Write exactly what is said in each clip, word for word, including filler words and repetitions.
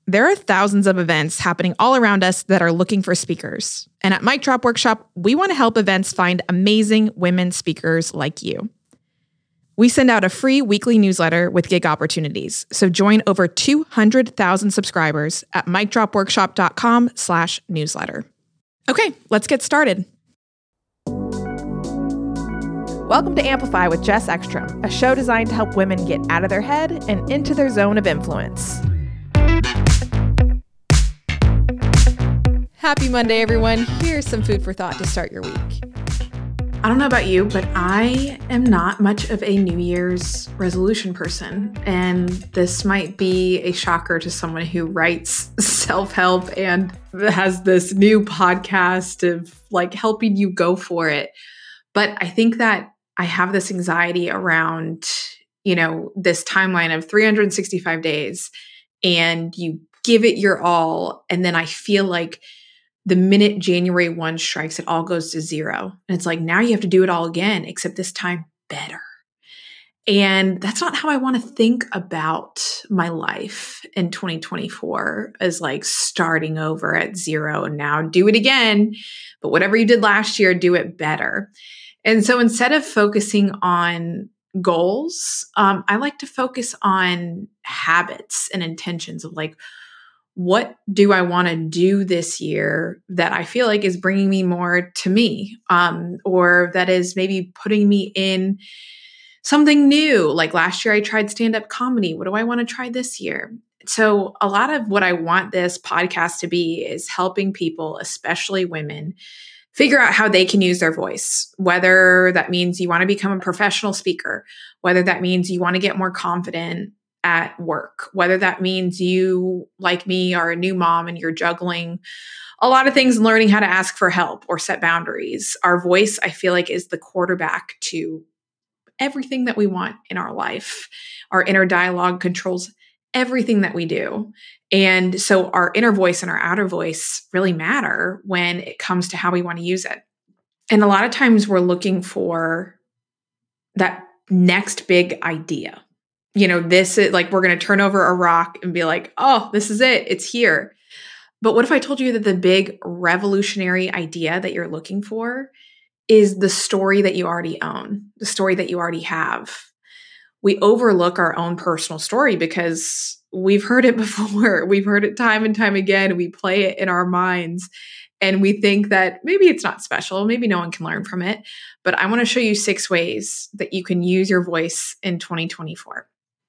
There are thousands of events happening all around us that are looking for speakers. And at Mic Drop Workshop, we want to help events find amazing women speakers like you. We send out a free weekly newsletter with gig opportunities. So join over two hundred thousand subscribers at micdropworkshop.com slash newsletter. Okay, let's get started. Welcome to Amplify with Jess Ekstrom, a show designed to help women get out of their head and into their zone of influence. Happy Monday, everyone. Here's some food for thought to start your week. I don't know about you, but I am not much of a New Year's resolution person. And this might be a shocker to someone who writes self-help and has this new podcast of like helping you go for it. But I think that I have this anxiety around, you know, this timeline of three hundred sixty-five days, and you give it your all. And then I feel like the minute January first strikes, it all goes to zero. And it's like, now you have to do it all again, except this time better. And that's not how I want to think about my life in twenty twenty-four, as like starting over at zero and now do it again. But whatever you did last year, do it better. And so instead of focusing on goals, um, I like to focus on habits and intentions of like, what do I want to do this year that I feel like is bringing me more to me, um, or that is maybe putting me in something new? Like last year, I tried stand-up comedy. What do I want to try this year? So a lot of what I want this podcast to be is helping people, especially women, figure out how they can use their voice, whether that means you want to become a professional speaker, whether that means you want to get more confident at work, whether that means you, like me, are a new mom and you're juggling a lot of things and learning how to ask for help or set boundaries. Our voice, I feel like, is the quarterback to everything that we want in our life. Our inner dialogue controls everything that we do. And so our inner voice and our outer voice really matter when it comes to how we want to use it. And a lot of times we're looking for that next big idea. You know, this is like, we're going to turn over a rock and be like, oh, this is it. It's here. But what if I told you that the big revolutionary idea that you're looking for is the story that you already own, the story that you already have? We overlook our own personal story because we've heard it before. We've heard it time and time again. We play it in our minds and we think that maybe it's not special. Maybe no one can learn from it. But I want to show you six ways that you can use your voice in twenty twenty-four.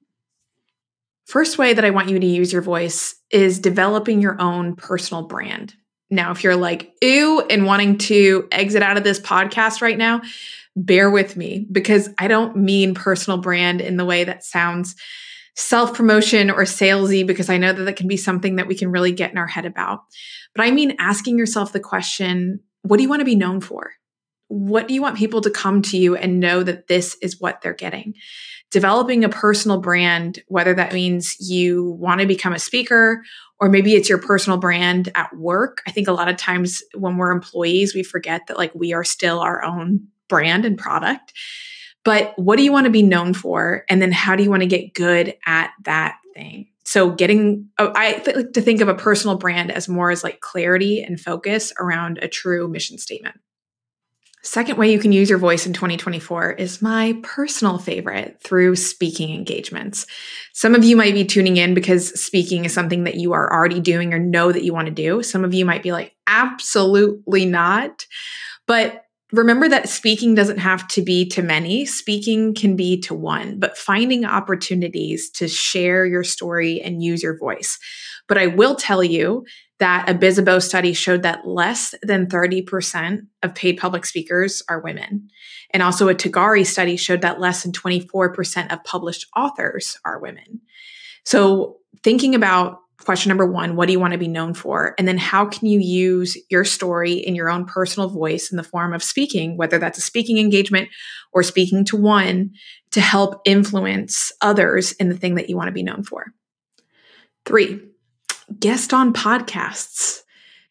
First way that I want you to use your voice is developing your own personal brand. Now, if you're like, ew, and wanting to exit out of this podcast right now, bear with me, because I don't mean personal brand in the way that sounds self-promotion or salesy, because I know that that can be something that we can really get in our head about. But I mean asking yourself the question, what do you want to be known for? What do you want people to come to you and know that this is what they're getting? Developing a personal brand, whether that means you want to become a speaker, or maybe it's your personal brand at work. I think a lot of times when we're employees, we forget that like we are still our own brand and product. But what do you want to be known for? And then how do you want to get good at that thing? So getting, I like to think of a personal brand as more as like clarity and focus around a true mission statement. Second way you can use your voice in twenty twenty-four is my personal favorite, through speaking engagements. Some of you might be tuning in because speaking is something that you are already doing or know that you want to do. Some of you might be like, absolutely not. But remember that speaking doesn't have to be to many. Speaking can be to one, but finding opportunities to share your story and use your voice. But I will tell you that a Bizzabo study showed that less than thirty percent of paid public speakers are women. And also a Tagari study showed that less than twenty-four percent of published authors are women. So thinking about question number one, what do you want to be known for? And then how can you use your story in your own personal voice in the form of speaking, whether that's a speaking engagement or speaking to one, to help influence others in the thing that you want to be known for? Three, guest on podcasts.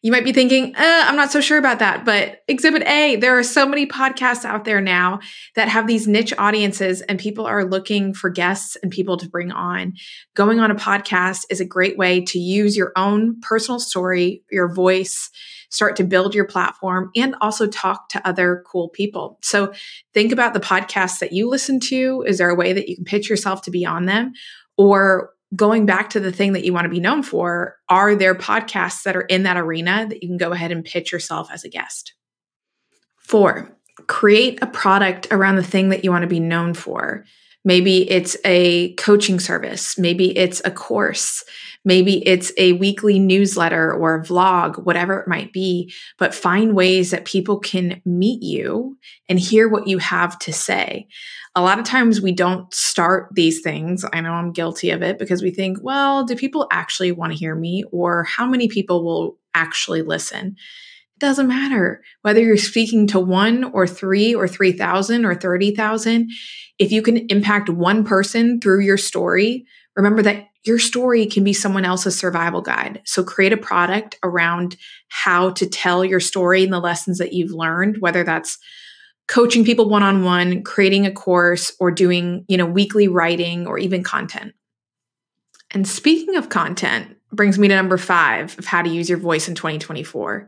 You might be thinking, uh, I'm not so sure about that. But Exhibit A, there are so many podcasts out there now that have these niche audiences and people are looking for guests and people to bring on. Going on a podcast is a great way to use your own personal story, your voice, start to build your platform, and also talk to other cool people. So think about the podcasts that you listen to. Is there a way that you can pitch yourself to be on them? Or going back to the thing that you want to be known for, are there podcasts that are in that arena that you can go ahead and pitch yourself as a guest? Four, create a product around the thing that you want to be known for. Maybe it's a coaching service. Maybe it's a course. Maybe it's a weekly newsletter or a vlog, whatever it might be, but find ways that people can meet you and hear what you have to say. A lot of times we don't start these things. I know I'm guilty of it because we think, well, do people actually want to hear me? Or how many people will actually listen? It doesn't matter whether you're speaking to one or three or three thousand or thirty thousand. If you can impact one person through your story, remember that your story can be someone else's survival guide. So create a product around how to tell your story and the lessons that you've learned, whether that's coaching people one-on-one, creating a course, or doing, you know, weekly writing or even content. And speaking of content, brings me to number five of how to use your voice in twenty twenty-four.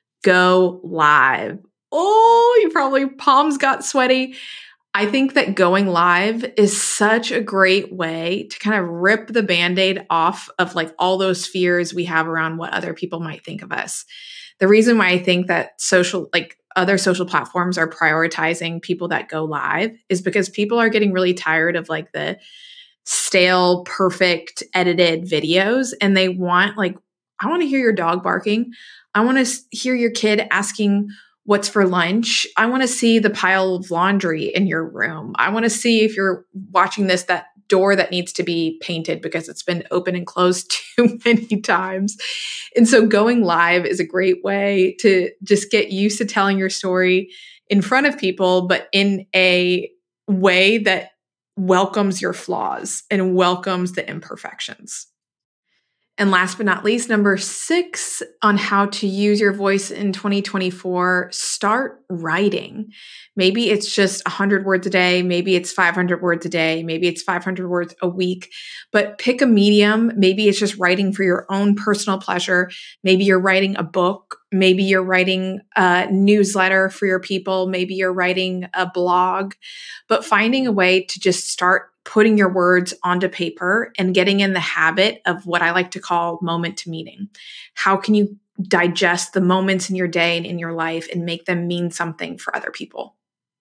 Go live. Oh, you probably palms got sweaty. I think that going live is such a great way to kind of rip the Band-Aid off of like all those fears we have around what other people might think of us. The reason why I think that social, like other social platforms are prioritizing people that go live is because people are getting really tired of like the stale, perfect, edited videos. And they want like, I want to hear your dog barking. I want to hear your kid asking what's for lunch. I want to see the pile of laundry in your room. I want to see if you're watching this, that door that needs to be painted because it's been open and closed too many times. And so going live is a great way to just get used to telling your story in front of people, but in a way that welcomes your flaws and welcomes the imperfections. And last but not least, number six on how to use your voice in twenty twenty-four, start writing. Maybe it's just one hundred words a day. Maybe it's five hundred words a day. Maybe it's five hundred words a week. But pick a medium. Maybe it's just writing for your own personal pleasure. Maybe you're writing a book. Maybe you're writing a newsletter for your people. Maybe you're writing a blog. But finding a way to just start putting your words onto paper and getting in the habit of what I like to call moment to meaning. How can you digest the moments in your day and in your life and make them mean something for other people?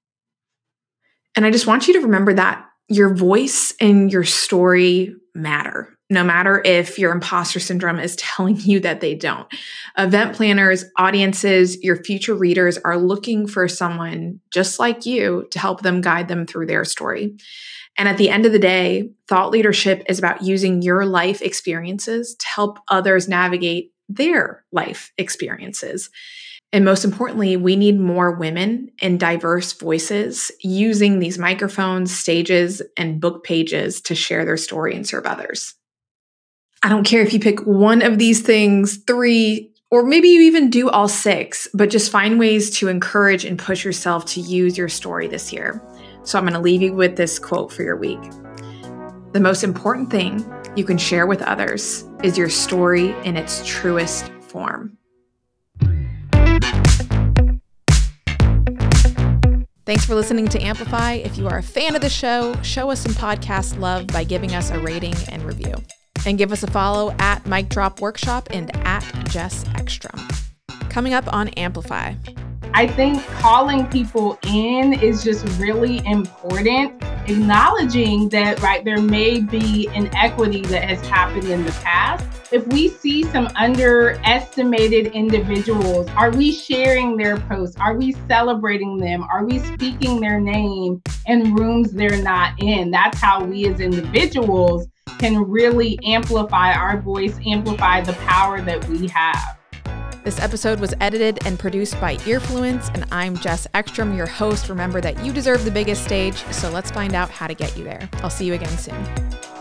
And I just want you to remember that your voice and your story matter, no matter if your imposter syndrome is telling you that they don't. Event planners, audiences, your future readers are looking for someone just like you to help them guide them through their story. And at the end of the day, thought leadership is about using your life experiences to help others navigate their life experiences. And most importantly, we need more women and diverse voices using these microphones, stages, and book pages to share their story and serve others. I don't care if you pick one of these things, three, or maybe you even do all six, but just find ways to encourage and push yourself to use your story this year. So I'm going to leave you with this quote for your week. The most important thing you can share with others is your story in its truest form. Thanks for listening to Amplify. If you are a fan of the show, show us some podcast love by giving us a rating and review. And give us a follow at Mic Drop Workshop and at Jess Ekstrom. Coming up on Amplify. I think calling people in is just really important. Acknowledging that, right, there may be inequity that has happened in the past. If we see some underestimated individuals, are we sharing their posts? Are we celebrating them? Are we speaking their name in rooms they're not in? That's how we as individuals can really amplify our voice, amplify the power that we have. This episode was edited and produced by Earfluence, and I'm Jess Ekstrom, your host. Remember that you deserve the biggest stage, so let's find out how to get you there. I'll see you again soon.